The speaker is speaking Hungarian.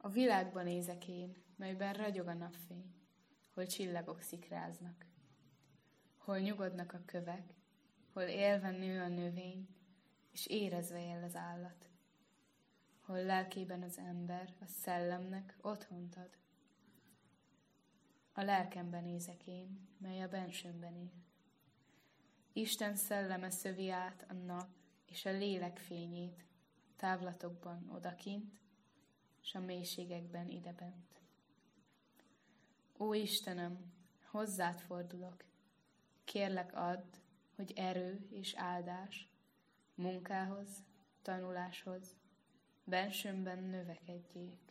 A világban nézek én, melyben ragyog a napfény, hol csillagok szikráznak, hol nyugodnak a kövek, hol élve nő a növény, és érezve él az állat, hol lelkében az ember a szellemnek otthont ad. A lelkemben nézek én, mely a bensőmben él. Isten szelleme szövi át a nap és a lélek fényét, távlatokban odakint, s a mélységekben idebent. Ó Istenem, hozzád fordulok, kérlek add, hogy erő és áldás munkához, tanuláshoz, bensőmben növekedjék.